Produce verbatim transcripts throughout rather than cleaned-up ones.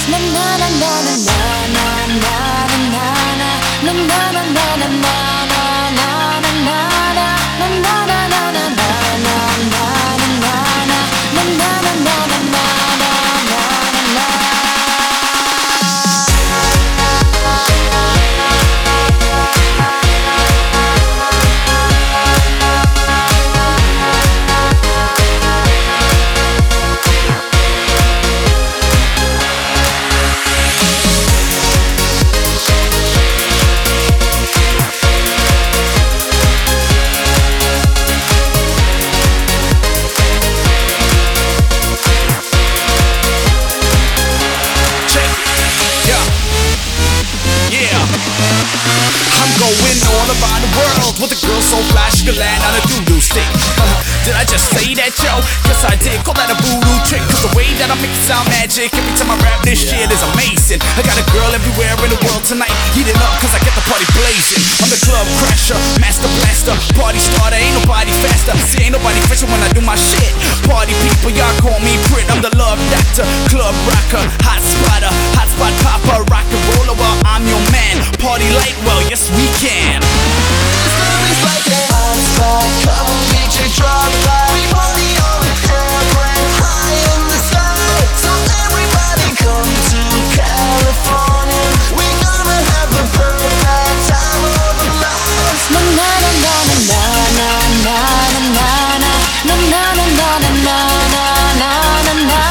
Going all around the world with a girl so fly she could land on a doo-doo stick. Did I just say that, yo? Yes I did, call that a voodoo trick. Cause the way that I make it sound magic, every time I rap this shit is amazing. I got a girl everywhere in the world tonight, heating up cause I get the party blazing. I'm the club crasher, master blaster, party starter, ain't nobody faster. See, ain't nobody fresher when I do my shit. Party people, y'all call me Brit, I'm the love doctor, club rocker, hot spotter, hot spot popper, rock and roller, well I'm your man. Party light, well yes we can. It's like a hot spot, come on D J drop by. We party on the airplane, high in the sky. So everybody come to California, we gonna have the perfect time of our lives. Na na na na na na na na na na na na na na na na na na na na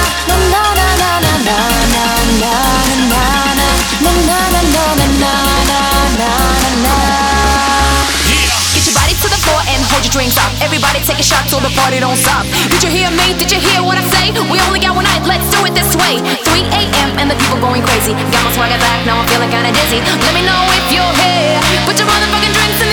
drinks up, everybody take a shot till the party don't stop. Did you hear me? Did you hear what I say? We only got one night, let's do it this way. three a m and the people going crazy. Got my swagger back, now I'm feeling kinda dizzy. Let me know if you're here. Put your motherfucking drinks in